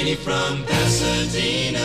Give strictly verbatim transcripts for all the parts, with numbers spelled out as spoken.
lady from Pasadena.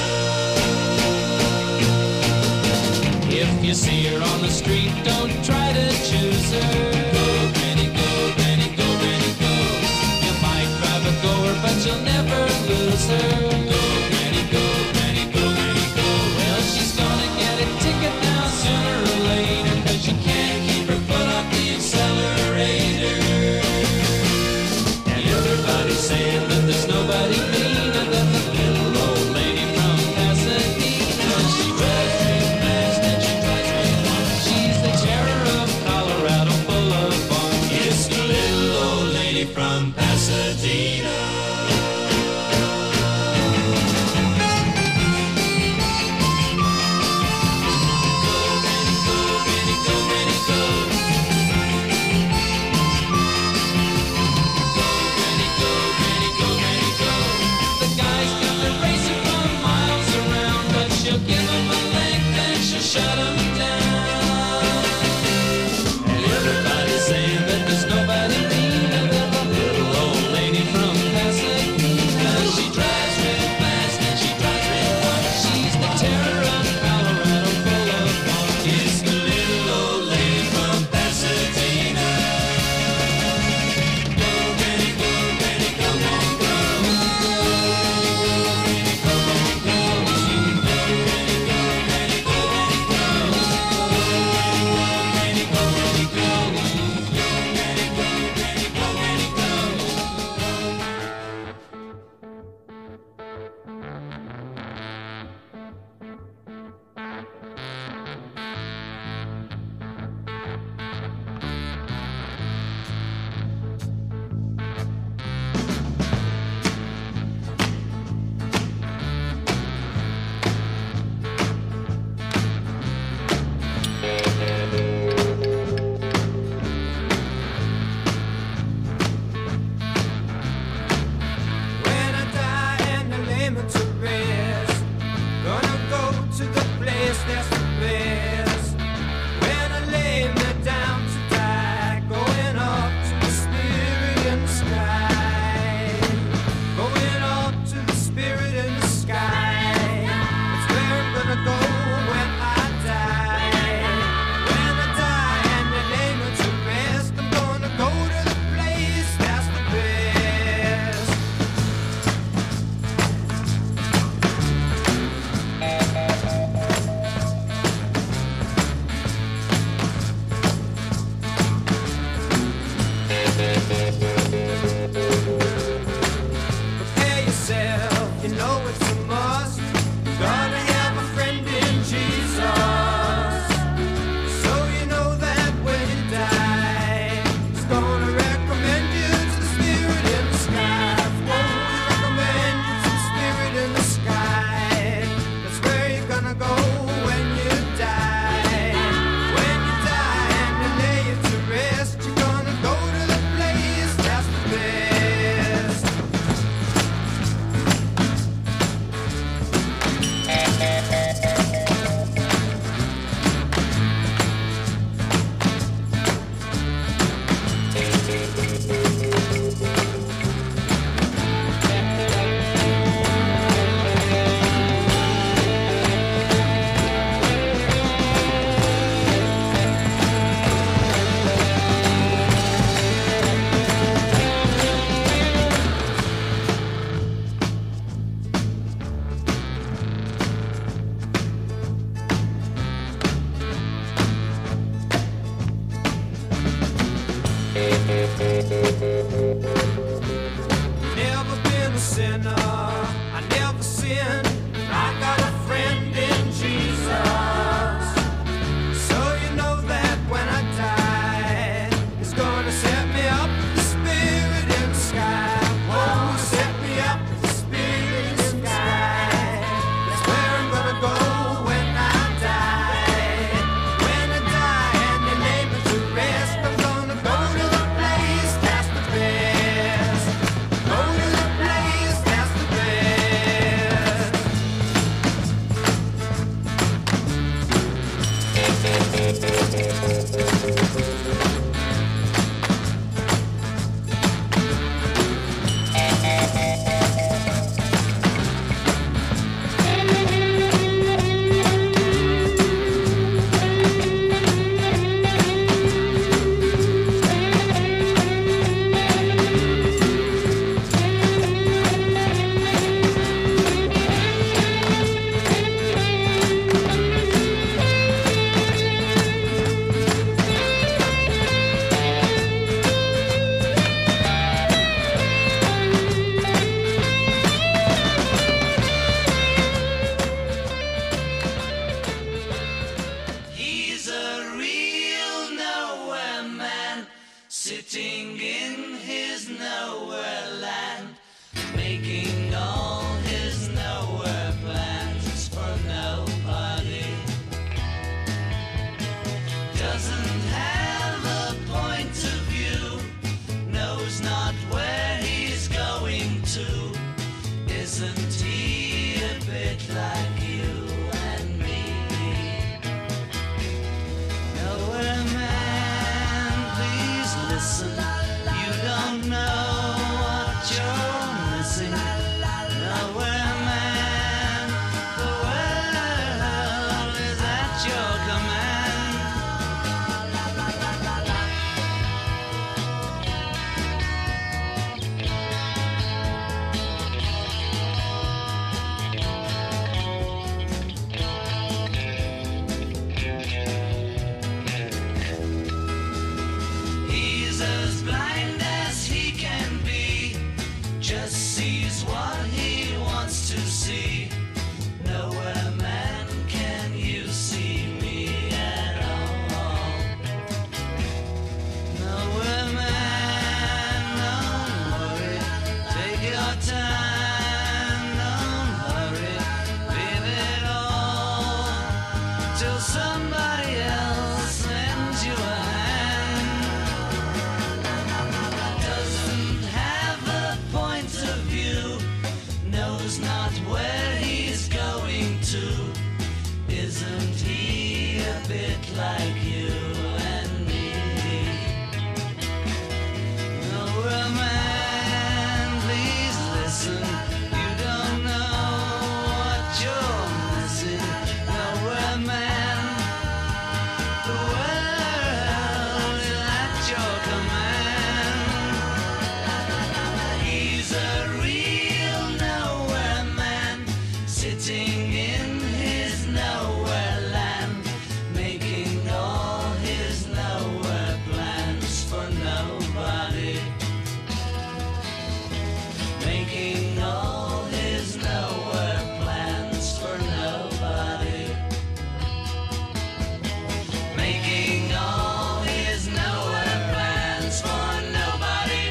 If you see her on the street, don't try to choose her. Go, Granny, go, Granny, go, Granny, go. You might drive a goer, but you'll never lose her. Go, Granny, go, Granny, go, Granny, go. Well, she's gonna get a ticket now sooner or later, 'cause you can't keep her foot off the accelerator. And everybody's saying that there's nobody meaner than the little old lady from Pasadena. She drives me fast and she drives me wild. She's the terror of Colorado, full of Isn't he a bit like you and me? Nowhere man, please listen. You don't know what you're missing. Nowhere man, the world is at your command. He's as blind as he can be, just sees what he wants to see. Nowhere man can you see me at all. Nowhere man, don't worry, take your time, don't hurry, leave it all till somebody else lends you a hand. Doesn't have a point of view, knows not where he's going to. Isn't he a bit like you and me? Nowhere man, please listen. You don't know what you're missing. Nowhere man, the world is at your command. He's a real nowhere man, sitting in his nowhere land, making all his nowhere plans for nobody. Making all his nowhere plans for nobody. Making all his nowhere plans for nobody.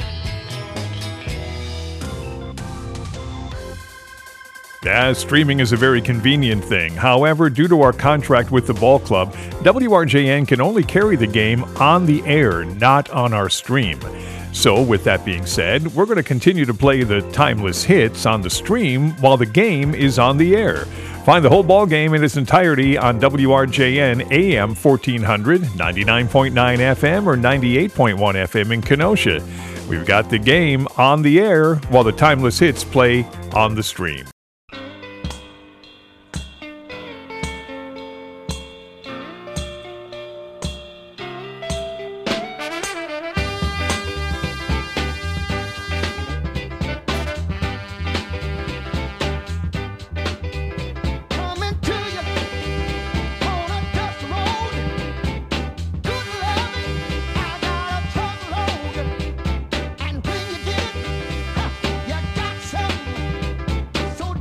Yeah, streaming is a very convenient thing. However, due to our contract with the ball club, W R J N can only carry the game on the air, not on our stream. So, with that being said, we're going to continue to play the timeless hits on the stream while the game is on the air. Find the whole ball game in its entirety on W R J N A M fourteen hundred, ninety-nine point nine F M, or ninety-eight point one F M in Kenosha. We've got the game on the air while the timeless hits play on the stream. Coming to you on a dust road. Good loving, I got a truckload. And when you get it, huh, you got something so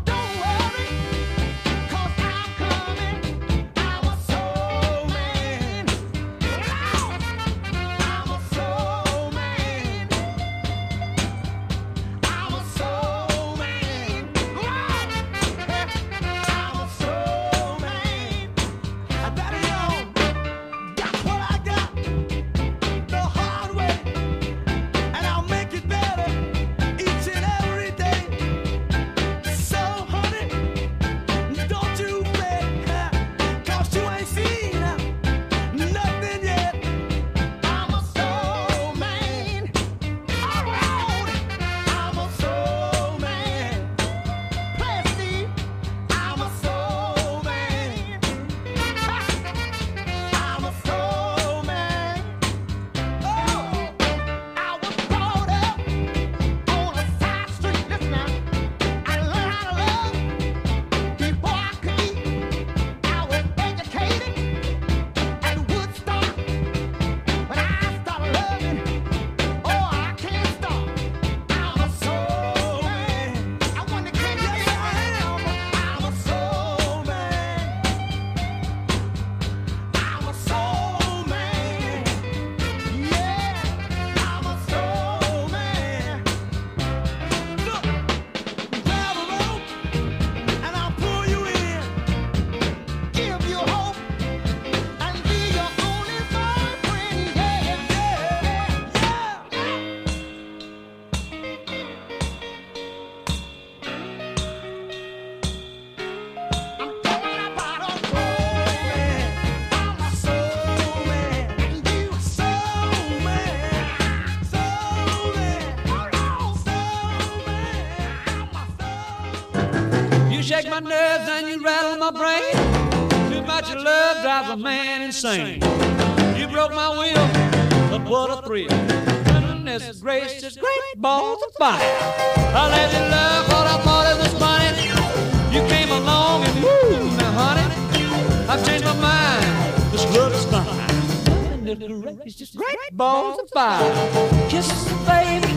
You shake my nerves and you rattle my brain. Too much of love drives a man insane. You broke my will, but what a thrill. Goodness gracious, great balls of fire. I let you love what I thought it was funny. You came along and woo, now honey, I've changed my mind. This love is fine. Goodness gracious, great balls of fire. Kisses, baby.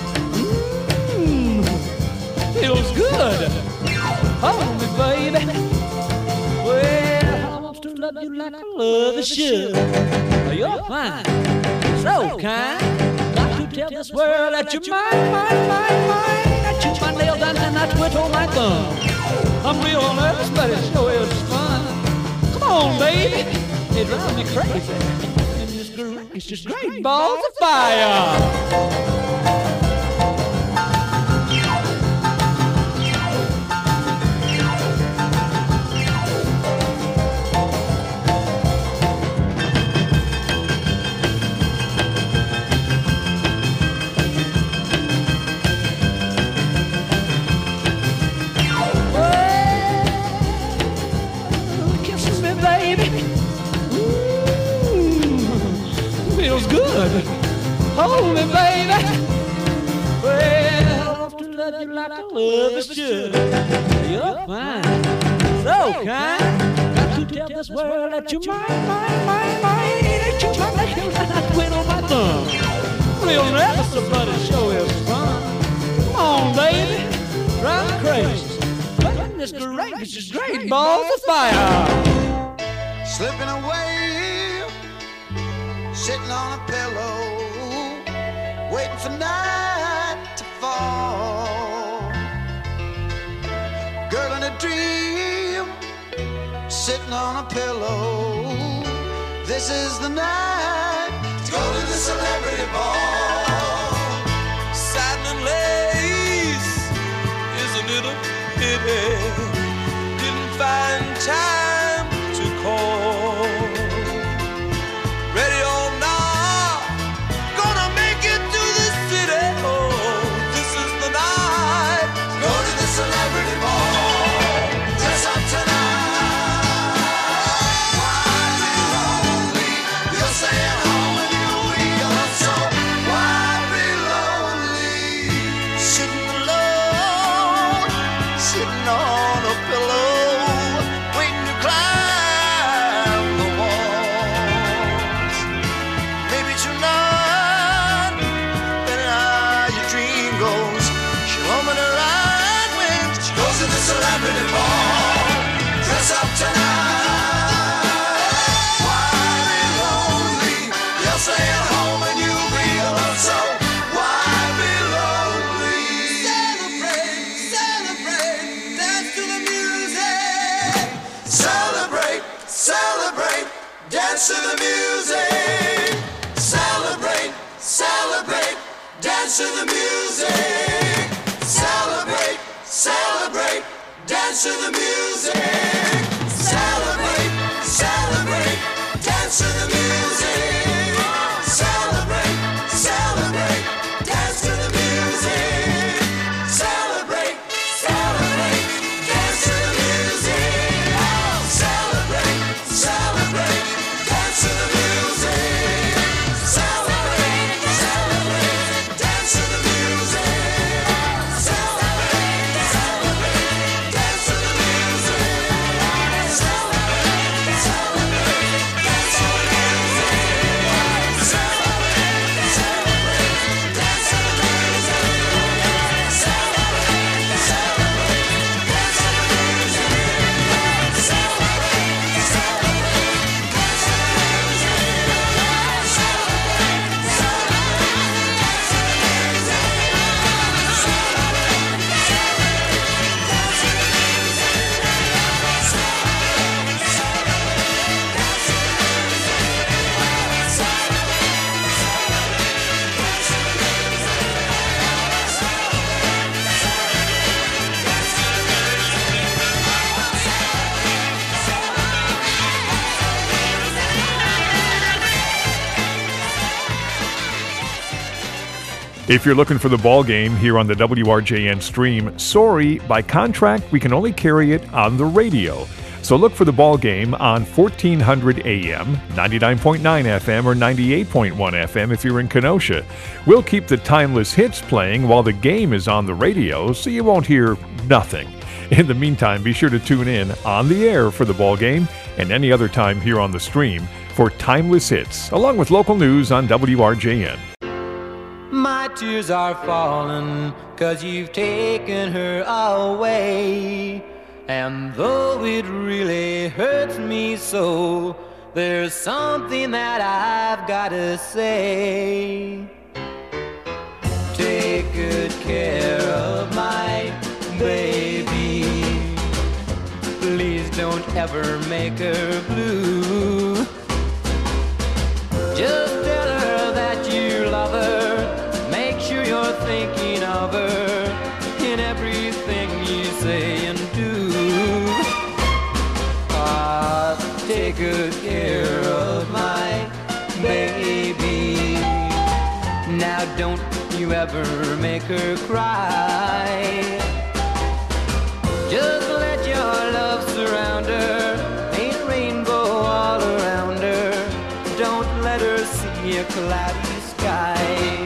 Mmm, feels good. Hold me, baby. Well, I want to love you like I love a should. You're fine, so kind. Got to tell this world that you're mine, mine, mine, mine. I chew my nails down and I twiddle my thumb. I'm real nervous, but it sure is fun. Come on, baby, it drives me crazy. And this girl is just great balls of fire. Good. Hold me, baby. Well, I want to love you like I love a should. You're fine, so kind. Got to tell this world that you're mine, mine, mine, mine. That you're my nails and I twiddle my thumb. Real nervous, but it sure is fun. Come on, baby, drive me crazy. Goodness gracious, great balls of fire. Slipping away, sitting on a pillow, waiting for night to fall. Girl in a dream, sitting on a pillow. This is the night to go to the celebrity ball. Satin and lace, isn't it a pity? Didn't find time to call. Ready or not, gonna make it to the city. Oh, this is the night. Go to the celebrity ball. Dress up tonight. Why be lonely? You're staying home and you'll be alone. So why be lonely? Sitting alone, sitting on a pillow, waiting to climb the walls. Maybe tonight, better how your dream goes. She'll open her eyes when she Go to the celebrity ball. Dress up tonight. Why be lonely? You're staying home and you'll be alone. So why be lonely? celebrate, celebrate, dance to the music. Celebrate, celebrate, dance to the music. Celebrate, celebrate, dance to the music. Celebrate, celebrate, dance to the music. Celebrate, celebrate, dance to the music. Celebrate, celebrate, dance to the music. Celebrate, celebrate, dance to the music. Celebrate, celebrate, dance to the music. Celebrate, celebrate, dance to the music. Celebrate, celebrate, dance to the music. Celebrate, If you're looking for the ball game here on the W R J N stream, sorry, by contract, we can only carry it on the radio. So look for the ball game on fourteen hundred A M, ninety-nine point nine F M, or ninety-eight point one F M if you're in Kenosha. We'll keep the timeless hits playing while the game is on the radio, so you won't hear nothing. In the meantime, be sure to tune in on the air for the ball game and any other time here on the stream for timeless hits, along with local news on W R J N. My tears are falling, 'cause you've taken her away. And though it really hurts me so, there's something that I've gotta say. Take good care of my baby. Please don't ever make her blue. Just tell her that you love her. Make sure you're thinking of her in everything you say and do. Ah, take good care of my baby. Now don't you ever make her cry. Just let your love surround her. Ain't rainbow all around her. Don't let her see a cloudy sky.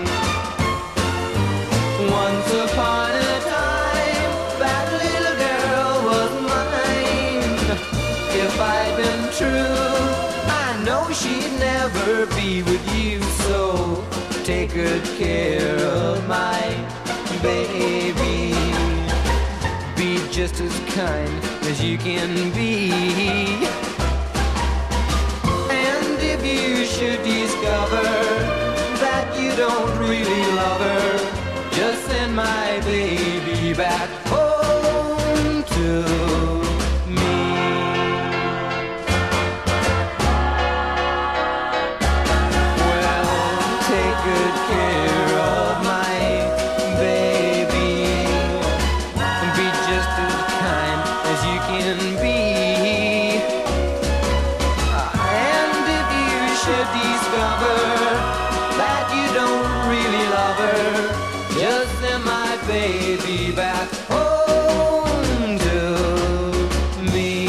Once upon a time, that little girl was mine. If I'd been true, I know she'd never be with you. So take good care of my baby. Be just as kind as you can be. And if you should discover that you don't really love her, just send my baby back home to me. Well, take good care of my baby. Be just as kind as you can be. And if you should discover that you don't really love her, just send my baby back home to me.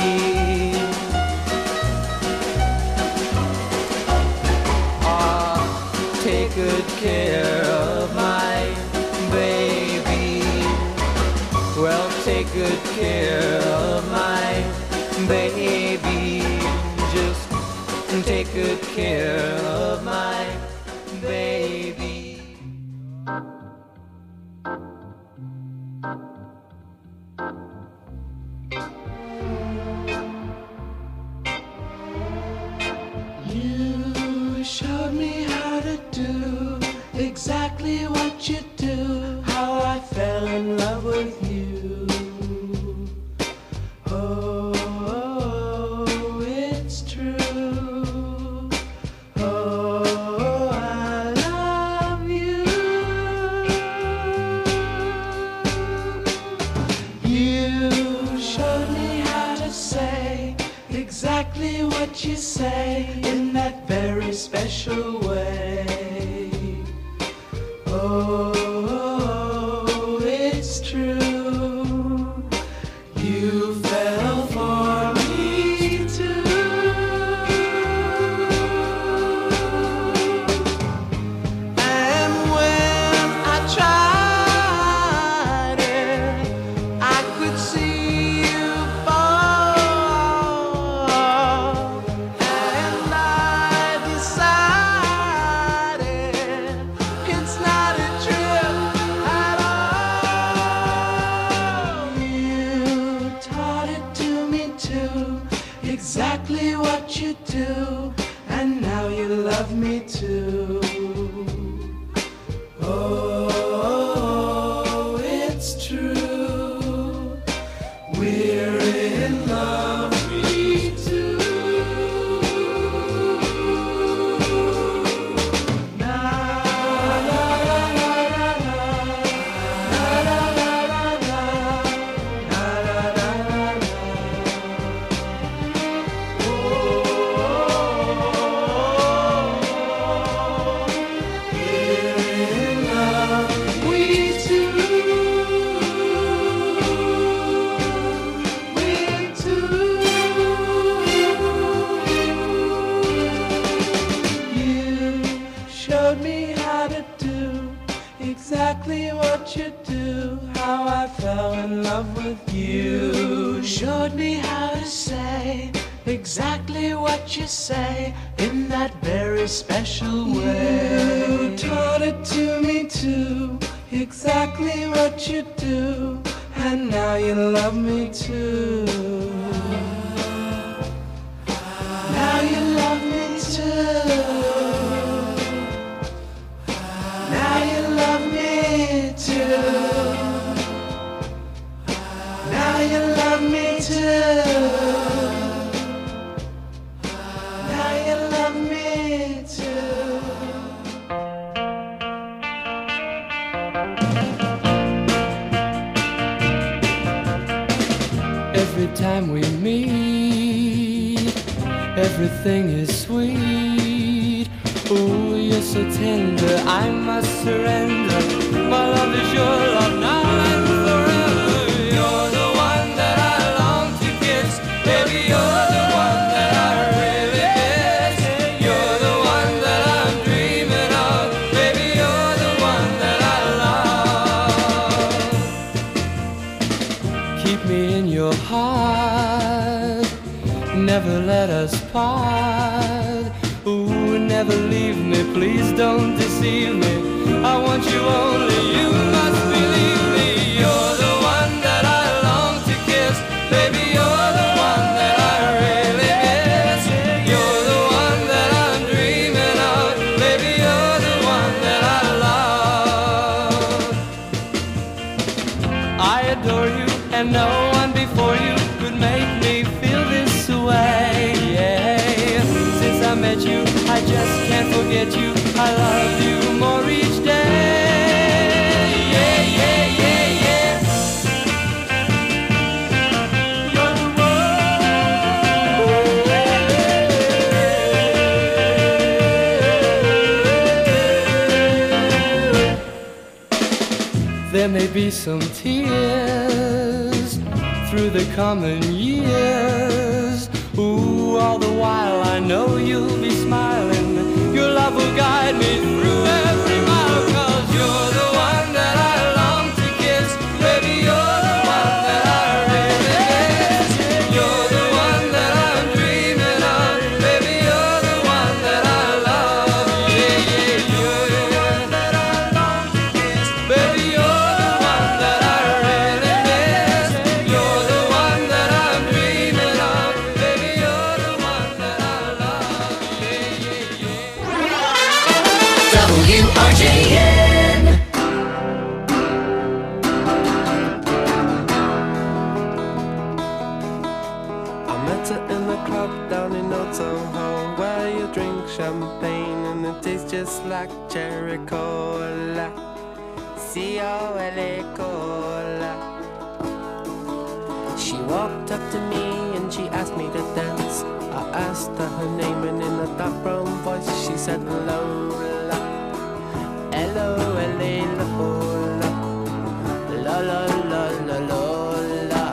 Ah, take good care of my baby. Well, take good care of my baby. Just take good care of my baby. You showed me how to do exactly what you do, how I fell in love with you. Oh, oh, it's true. Oh, I love you. You showed me how to say exactly what you say in that very special way. Oh, oh, it's true. You fell for me too. And when I tried it, I could see you fall. And I decided it's not a trip at all. You taught it to me too, exactly what you do, and now you love me too. Oh, it's true. We're in love, me too. Na, la, la, la, la, la. Na, la, la, la, la. Na, la, la, la, la. Oh, we're in love. showed me how to say exactly what you say in that very special way. You taught it to me too, exactly what you do, and now you love me too. Now you love me too. Now you love me too. Now you love me too. Now you love me too. Every time we meet, everything is sweet. Oh, you're so tender, I must surrender. My love is your love now and forever. You're the one that I long to kiss. Baby, you're the one that I really miss. You're the one that I'm dreaming of. Baby, you're the one that I love. Keep me in your heart, never let us part. Ooh, never leave me, please don't deceive me. I want you only, you must believe me. You're the one that I long to kiss. Baby, you're the one that I really miss. You're the one that I'm dreaming of. Baby, you're the one that I love. I adore you, and no one before you could make me feel this way. Yeah. Since I met you, I just can't forget you. I love you more each day. Yeah, yeah, yeah, yeah. You're the one. There may be some tears through the coming years. Ooh, all the while I know you'll be smiling. Your love will guide me through every mile. Cause you're the one that I long to kiss. Baby, you're the one that I really miss. You're the one that I'm dreaming of. Baby, you're the one that I love. Yeah, yeah, you're the one that I long to kiss. Baby, you're the one that I really miss. You're the one that I'm dreaming of. Baby, you're the one that I love. Yeah, yeah, yeah. W R J N. I met her in the club down in Old Soho, where you drink champagne and it tastes just like cherry cola. C O L A cola. She walked up to me and she asked me to dance. I asked her her name and in a dark brown voice she said Lola. L O L A Lola. La la la la Lola.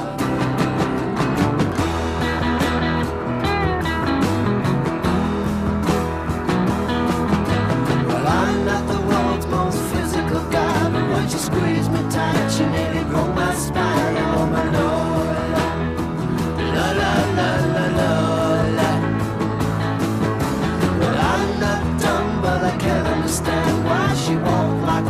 Well, I'm not the world's most physical guy, but when she squeezed me tight, she nearly broke my spine. Oh, my Lola. La la la la Lola. Well, I'm not dumb, but I can't understand why she won't like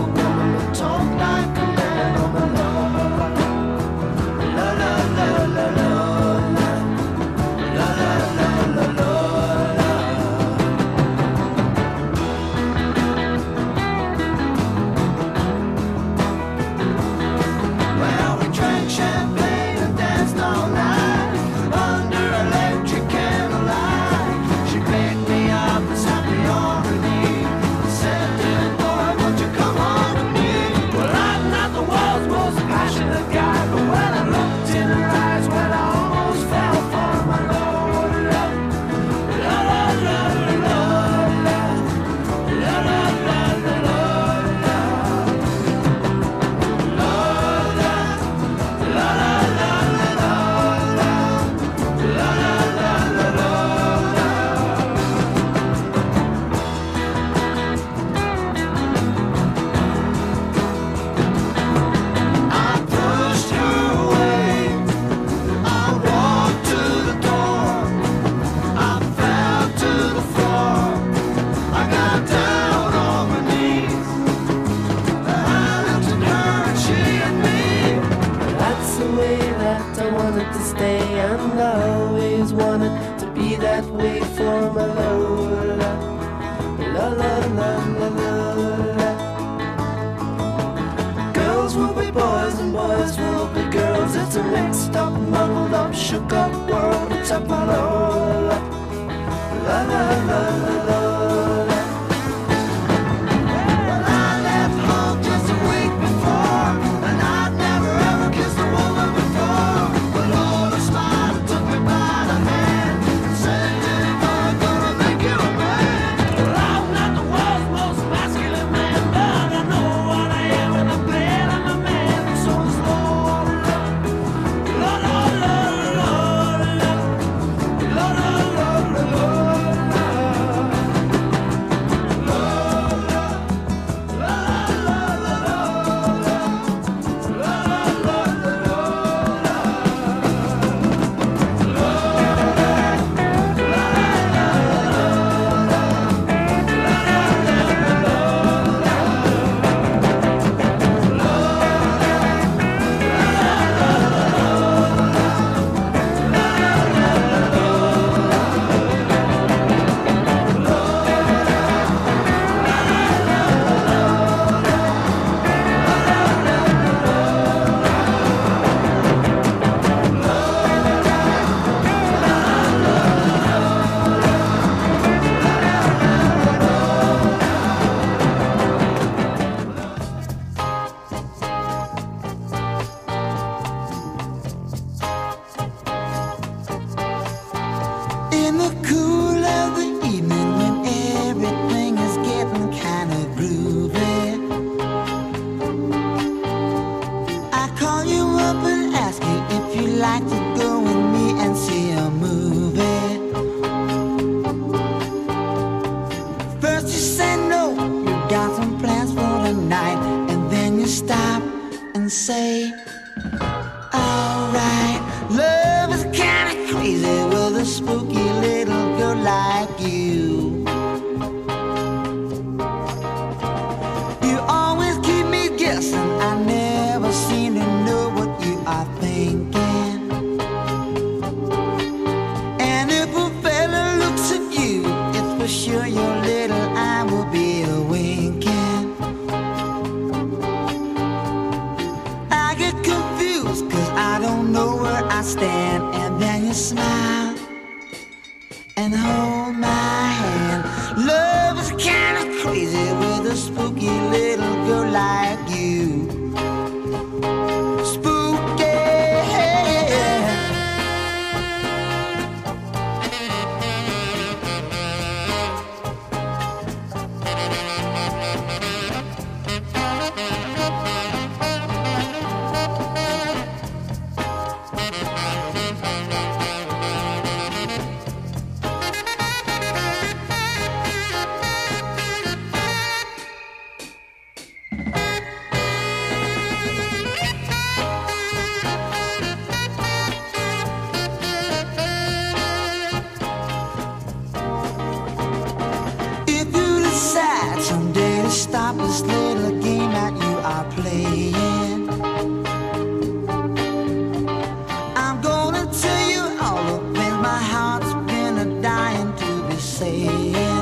that I wanted to stay, and I always wanted to be that way for my Lola. La la la la la la. Girls will be boys and boys will be girls. It's a mixed up, muddled up, shook up world. It's up my Lola. La la la la la la. Well, I left home just a week before, and I'd never ever kissed a woman before. But Lola smiled and took me by the hand and said, "Jenny boy, I'm gonna make you a man." Well, I'm not the world's most masculine man, but I know what I am, and I'm glad I'm a man. So it's Lola, Lola, Lola, Lola, Lola, Lola, Lola. In the cool of the evening when everything is getting kind of groovy, I call you up and ask you if you'd like to go with me and see a movie. First you say no, you got some plans for the night, and then you stop and say, alright, love is kinda crazy with a spooky little girl like you. You always keep me guessing, I never seem to know what you are thinking. And if a fella looks at you, it's for sure your little eye will be a winking. I get confused cause I don't know where I stand, and then you smile and hold my hand. Love is kinda crazy with a spooky little girl like you. Spooky. If you decide someday to stop this little game that you are playing, I'm gonna tell you all the things my heart's been a dying to be saying.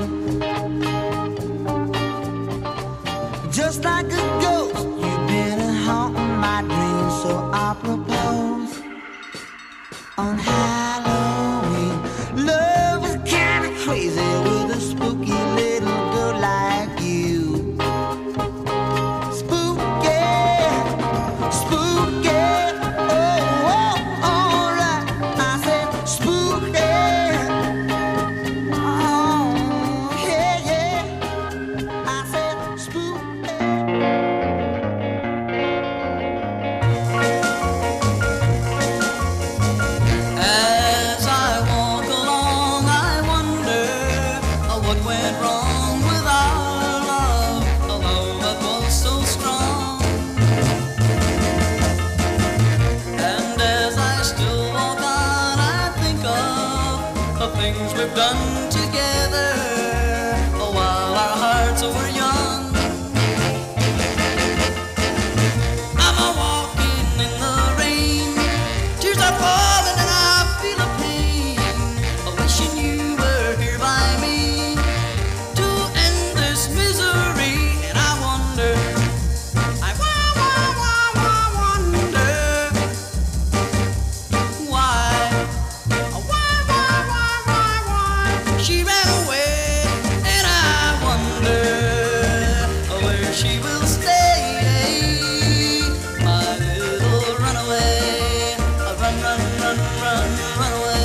Just like a ghost, you've been haunting my dreams, so I propose on Halloween. Love is kinda crazy with a spooky little girl like you. Spooky, spooky, oh, oh, alright. I said spooky, oh, yeah, yeah. I said spooky. As I walk along, I wonder uh, what went wrong with our love, a love that was so strong. And as I still walk on, I think of the things we've done together uh, while our hearts were young. I'm a walking in the rain to run, run, run away.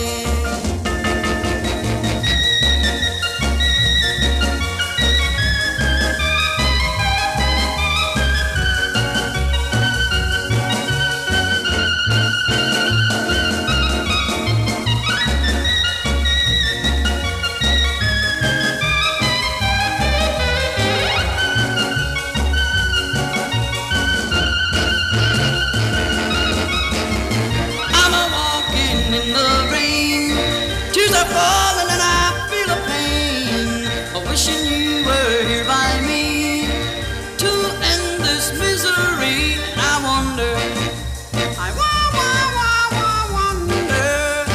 I'm a walking in the rain, tears are falling and I feel a pain. I'm wishing you were here by me to end this misery. I wonder, I wa- wa- wa- wa- wonder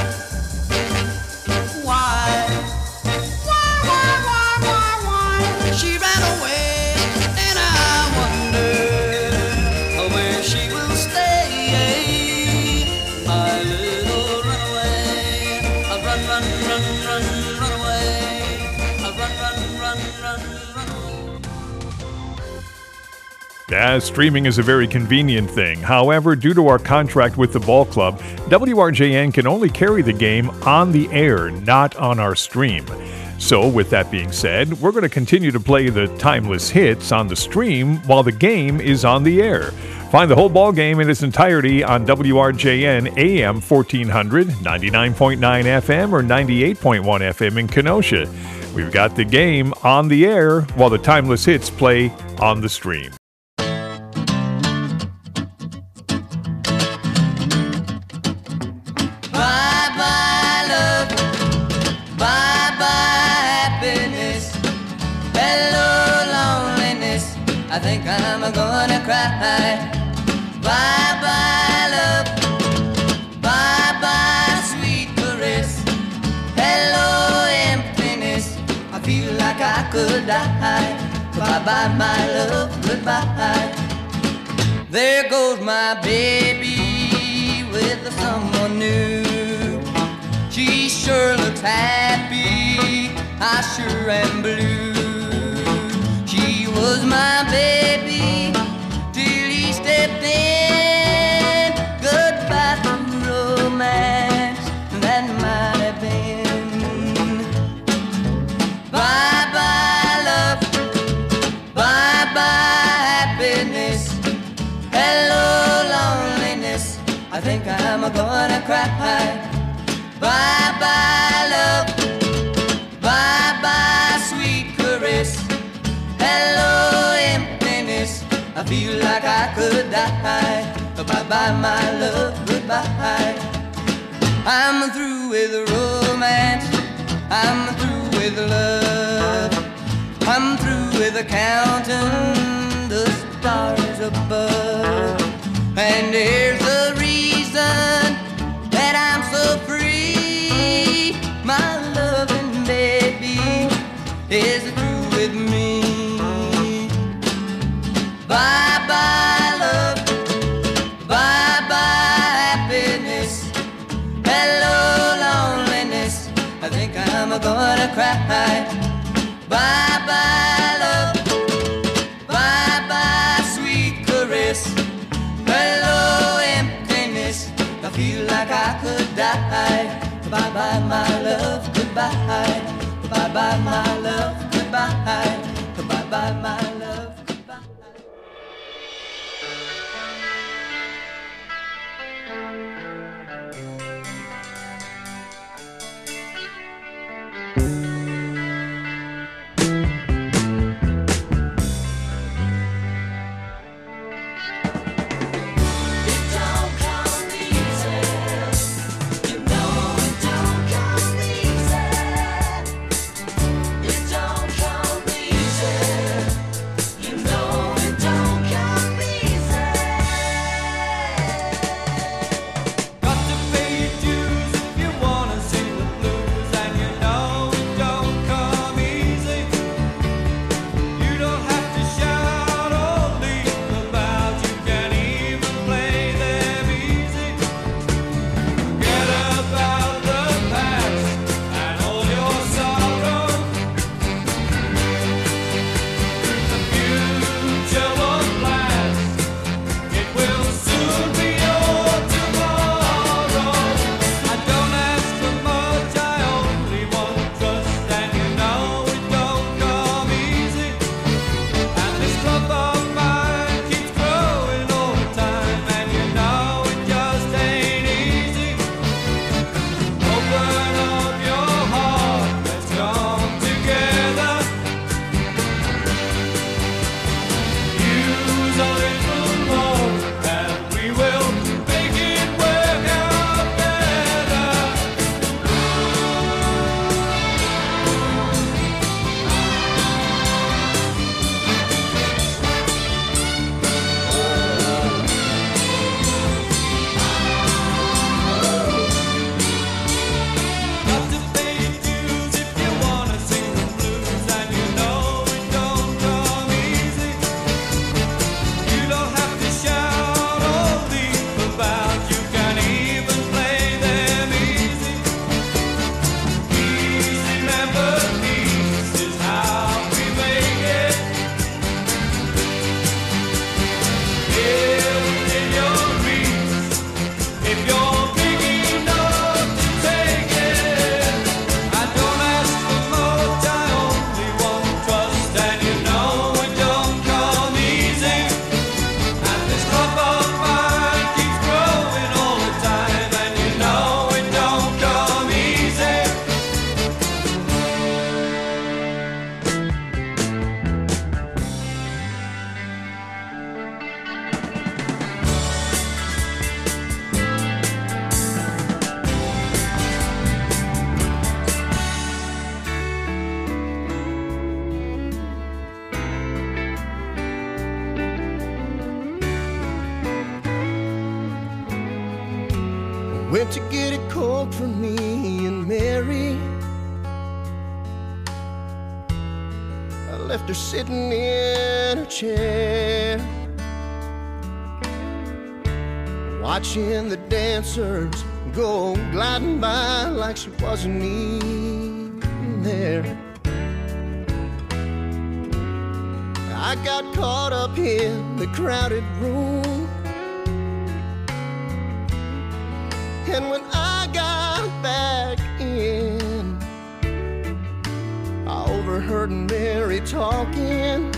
why, why, why, why, why, why she ran away, and I wonder where she will stay. My little runaway, I run, run, run, run, run away. I run, run, run, run, run away. Yeah, streaming is a very convenient thing. However, due to our contract with the ball club, W R J N can only carry the game on the air, not on our stream. So, with that being said, we're going to continue to play the timeless hits on the stream while the game is on the air. Find the whole ball game in its entirety on W R J N A M fourteen hundred, ninety-nine point nine F M, or ninety-eight point one F M in Kenosha. We've got the game on the air while the timeless hits play on the stream. Bye-bye love, bye-bye happiness, hello loneliness, I think I'm gonna cry. Bye-bye love, bye-bye sweet caress, hello emptiness, I feel like I could die. Bye-bye my love, goodbye. There goes my baby with someone new. She sure looks happy, I sure am blue. She was my baby till he stepped in. Goodbye to romance, that might have been. Bye-bye love, bye-bye happiness, hello loneliness, I think I'm gonna cry. Bye-bye love, bye-bye sweet caress, hello emptiness, I feel like I could die. Bye-bye my love, goodbye. I'm through with romance, I'm through with love, I'm through with counting the stars above. And here's the reason that I'm so free. My loving baby is through with me. Bye-bye love, bye-bye happiness, hello loneliness, I think I'm gonna cry. Bye-bye love, bye-bye sweet caress, hello emptiness, I feel like I could die. Bye-bye my love, goodbye. Bye-bye my love, goodbye. Bye-bye my love, goodbye. It don't come easy. went to get it cold for me and Mary. I left her sitting in her chair, watching the dancers go gliding by like she wasn't even there. I got caught up in the crowded room, and when I got back in, I overheard Mary talking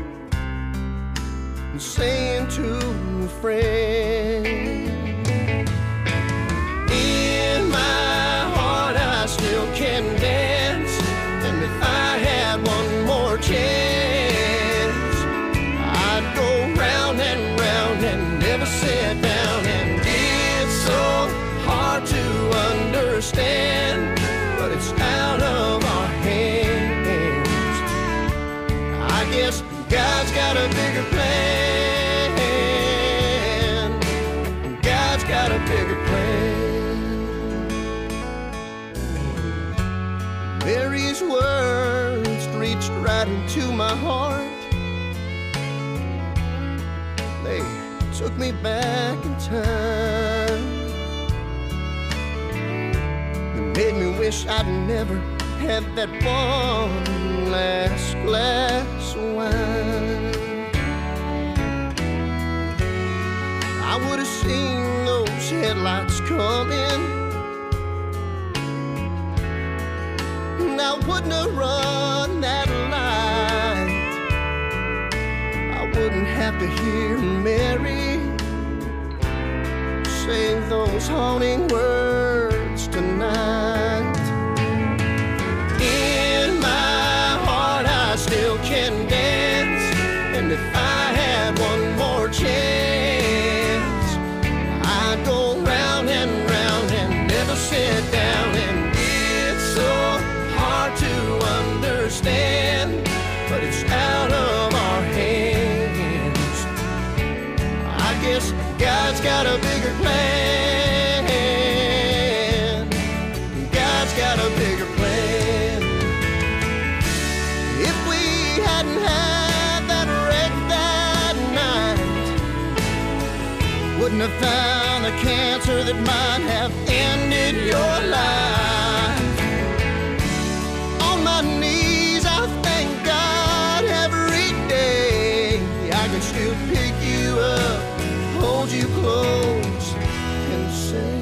and saying to a friend, in my heart I still can dance, and if I had one more chance, I'd go round and round and never sit down. And it's so hard to understand, but it's out of our hands. I guess God's got a bigger plan. God's got a bigger plan. Mary's words reached right into my heart. They took me back in time. It made me wish I'd never had that one last glass of wine. I would have seen those headlights coming, and I wouldn't have run that light. I wouldn't have to hear Mary say those haunting words tonight. In my heart I still can dance, and if I had one more chance, I'd go round and round and never sit down. And it's so hard to understand, but it's out of our hands. I guess God's got a bigger plan. God's got a bigger plan. If we hadn't had that wreck that night, wouldn't have found the cancer that might have ended your life. On my knees I thank God every day. I can still pick you up, hold you close, and say,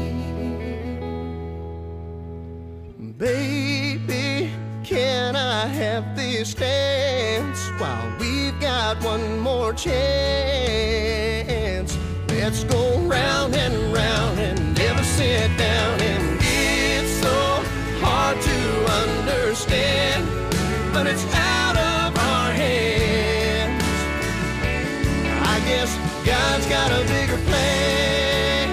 baby, can I have this dance while we've got one more chance? Let's go round and round and never sit down. And it's so hard to understand, but it's out of our hands. I guess God's got a bigger plan.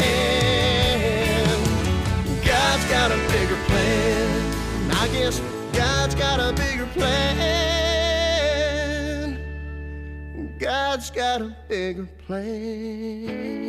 God's got a bigger plan. I guess God's got a bigger plan. God's got a bigger plan.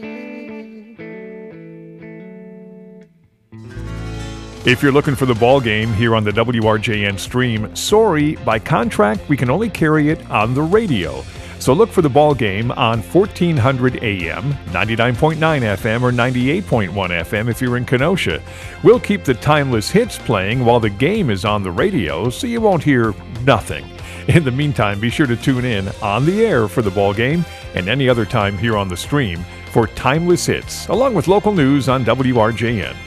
If you're looking for the ball game here on the W R J N stream, sorry, by contract we can only carry it on the radio. So look for the ball game on fourteen hundred A M, ninety-nine point nine F M, or ninety-eight point one F M if you're in Kenosha. We'll keep the timeless hits playing while the game is on the radio, so you won't hear nothing. In the meantime, be sure to tune in on the air for the ball game and any other time here on the stream for timeless hits, along with local news on W R J N.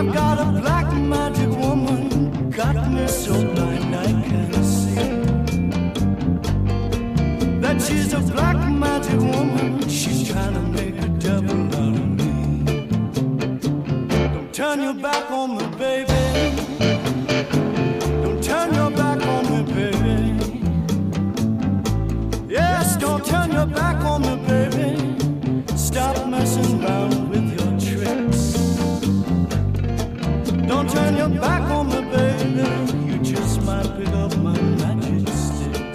I've got a black magic woman, got me so blind I can't see. That she's a black magic woman, she's trying to make a devil out of me. Don't turn your back on me, baby. Don't turn your back on me, baby. Yes, don't turn your back on me, baby. Stop messing around with your tricks. Don't turn your back on me, baby. You just might pick up my magic sticks.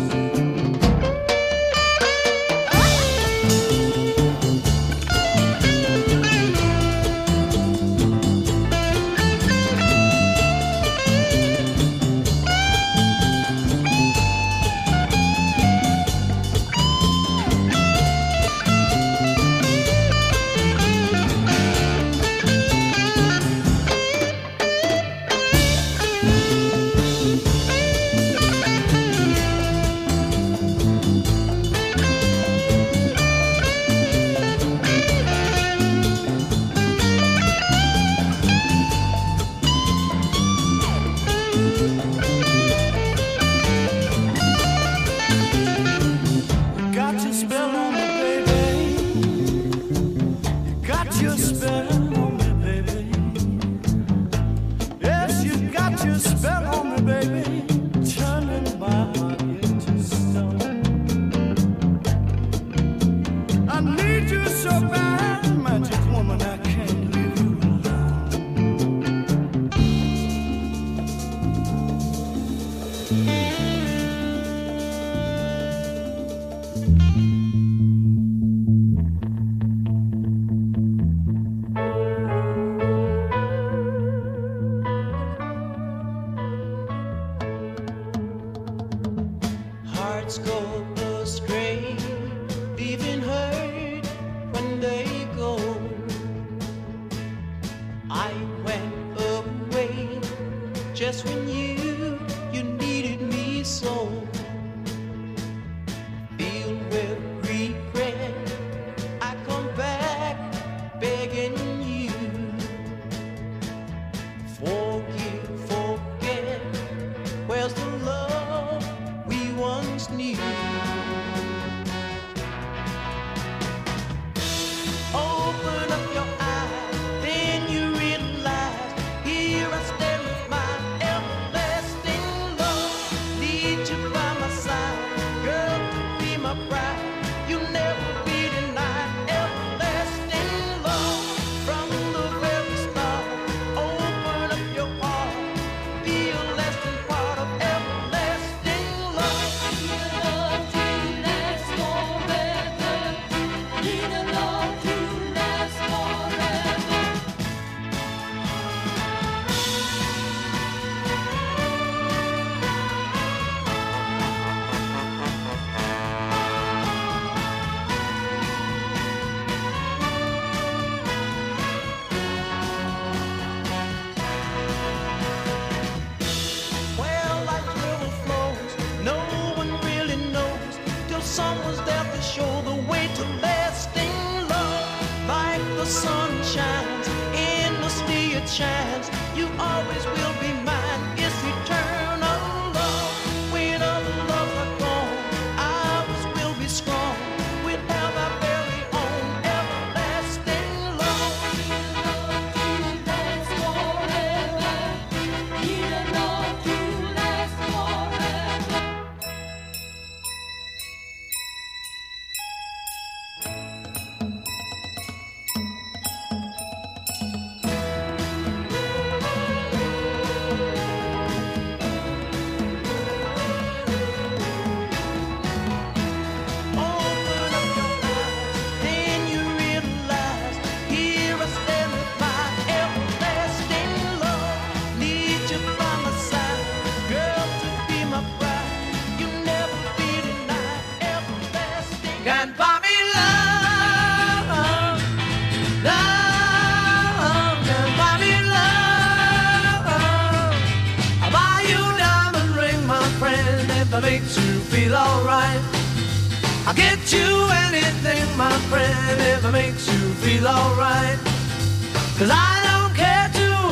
Makes you feel alright. I'll get you anything, my friend, if it makes you feel alright. Cause I don't care too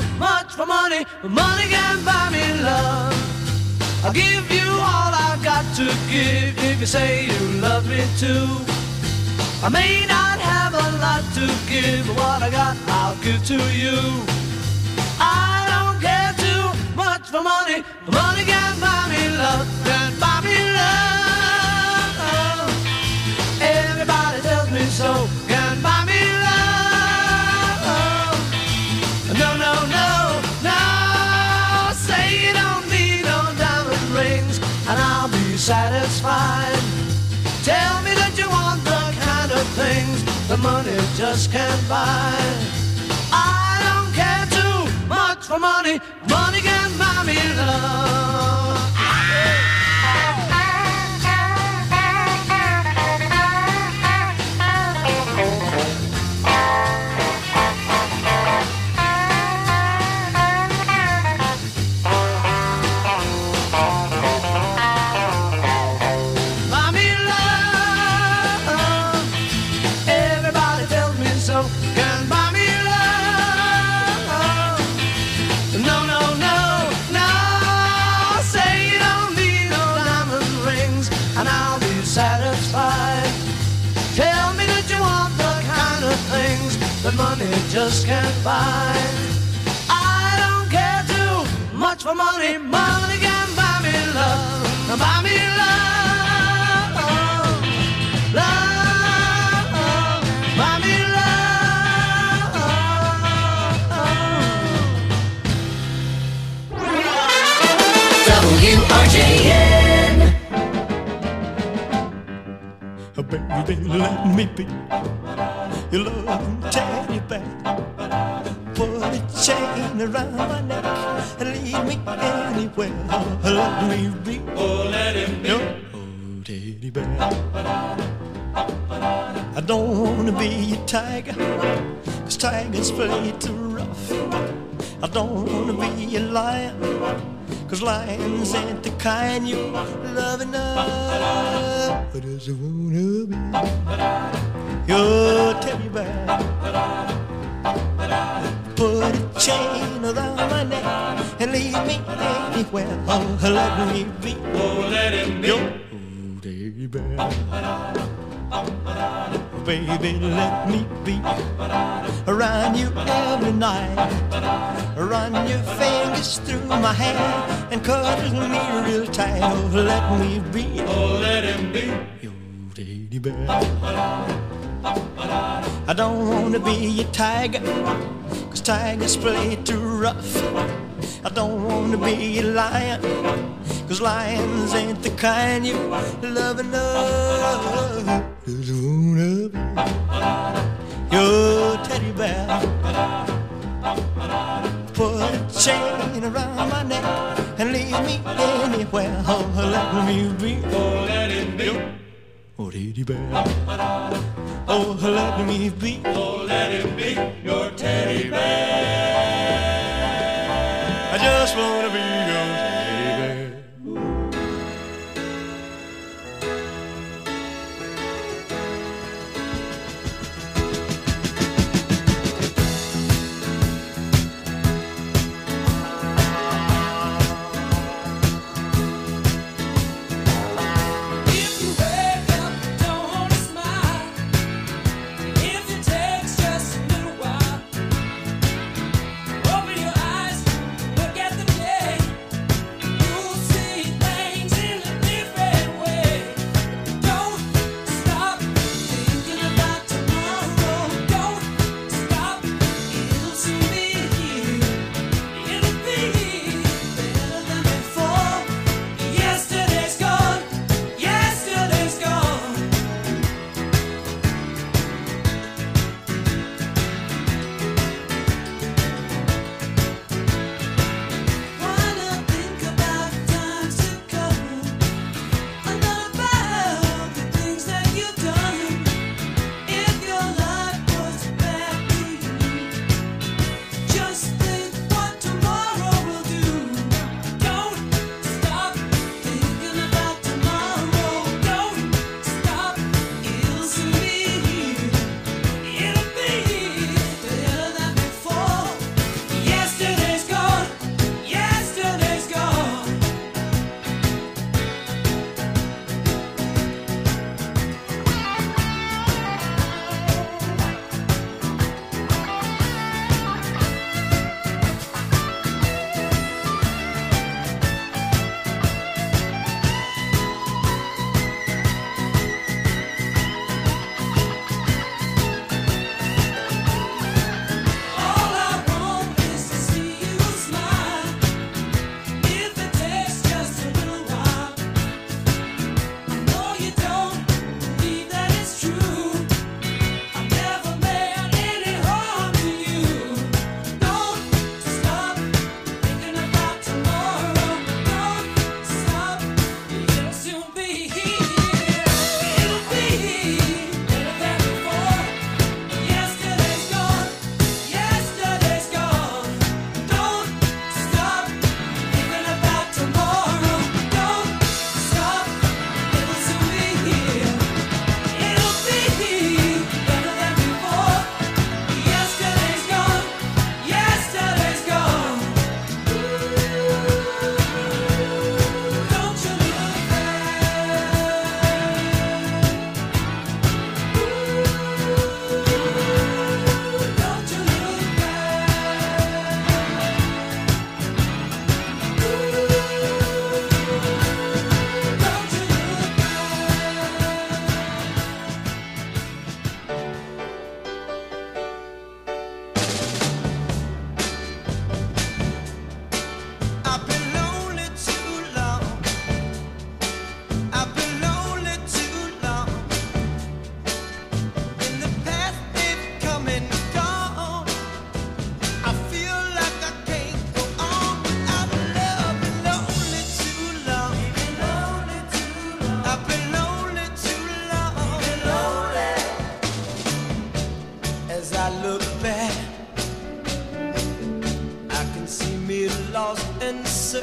money can buy me love. I'll give you all I've got to give if you say you love me too. I may not have a lot to give, but what I got I'll give to you. I don't care too much for money. Money can buy me love, can buy me love. Everybody tells me so, can buy me love. No, no, no, no. Say you don't need no diamond rings, and I'll be satisfied. Tell me that you want the kind of things the money just can't buy. I don't care too much for money. Money can buy me love. Buy me love. Everybody tells me so. Can buy me love. No, no, no, no. Say you don't need no diamond rings, and I'll be satisfied. Tell me that you want the kind of things that money just can't buy. I don't care too much for money. Money can buy me love. Buy me love. Love. Buy me love. W R J N. Baby, let me be your loving teddy bear. Put a chain around my neck and lead me anywhere. Let me be, Oh, let him be. your oh, teddy bear. I don't wanna be a tiger, 'cause tigers play too rough. I don't wanna be a lion, 'cause lions ain't the kind you love enough. I just wanna be your teddy bear. Put a chain around my neck and lead me anywhere. Oh, let me be, Oh, let him be. your teddy bear. Baby, let me be around you every night. Run your fingers through my hair and cuddle me real tight. Oh, let me be, Oh, let him be. your teddy bear. I don't wanna be a tiger, 'cause tigers play too rough. I don't wanna be a lion, 'cause lions ain't the kind you love enough. Just wanna be your teddy bear. Put a chain around my neck and lead me anywhere. Oh, let me be, Oh, let him be. oh, teddy bear. Oh, let me be, Oh, let him be your teddy bear. I just wanna be your teddy bear. If you wake up, don't wanna smile. If it takes just a little while, open your eyes, look at the day.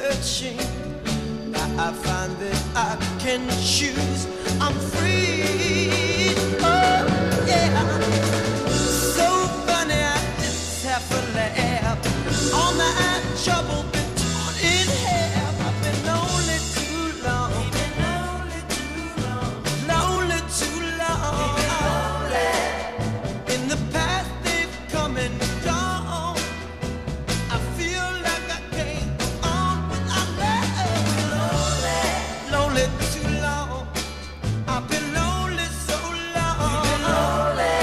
searching. Now I find that I can choose. I'm free. Oh, yeah. So funny, I just have to laugh. All my trouble been torn in half. I've been lonely too long. Been lonely too long. Lonely too long. In the past they've come and gone. I feel like I can't go on without love. Lonely, lonely too long. I've been lonely so long. Been lonely.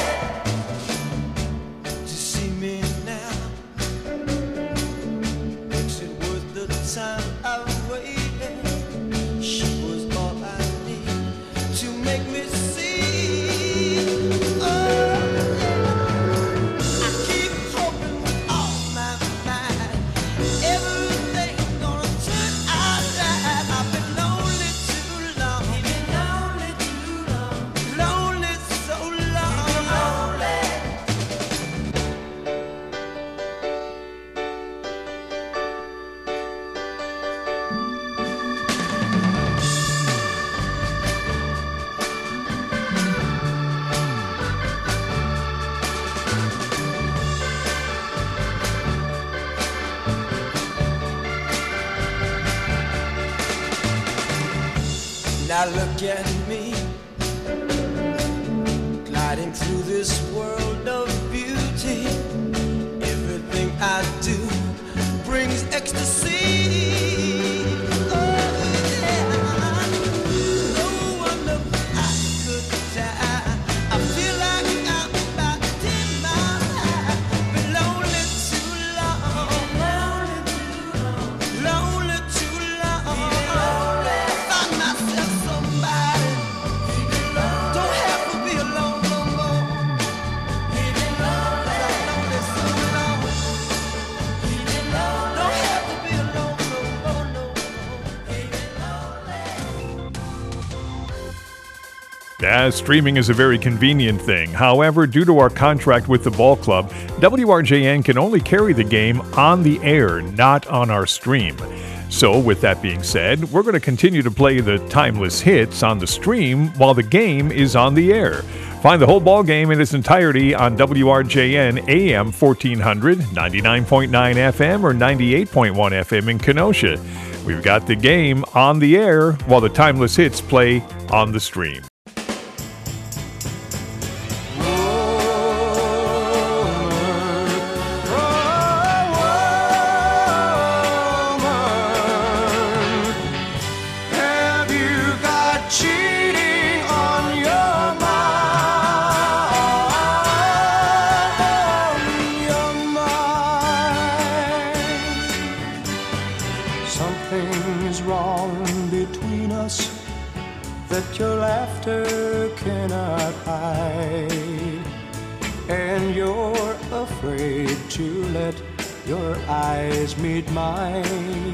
To see me now makes it worth the time I've waited. She was all I need to make me see. Oh, I keep hoping with all my mind everything's gonna turn out right. I've been lonely too long. Been lonely too long. Lonely so long. Lonely. Now look at me, gliding through this world of beauty. Everything I do brings ecstasy. Oh, yeah. No wonder I could die. I feel like I'm about to take my life. Been lonely too long. Lonely too long. Find myself somebody. Don't have to be alone no more. Lonely so long. Don't have to be alone no more, no more. Yeah, streaming is a very convenient thing. However, due to our contract with the ball club, W R J N can only carry the game on the air, not on our stream. So, with that being said, we're going to continue to play the timeless hits on the stream while the game is on the air. Find the whole ball game in its entirety on W R J N A M fourteen hundred, ninety-nine point nine F M, or ninety-eight point one F M in Kenosha. We've got the game on the air while the timeless hits play on the stream. Have you got cheating on your mind? Your mind. Something's wrong between us that your laughter cannot hide, and you're afraid to let your eyes meet mine.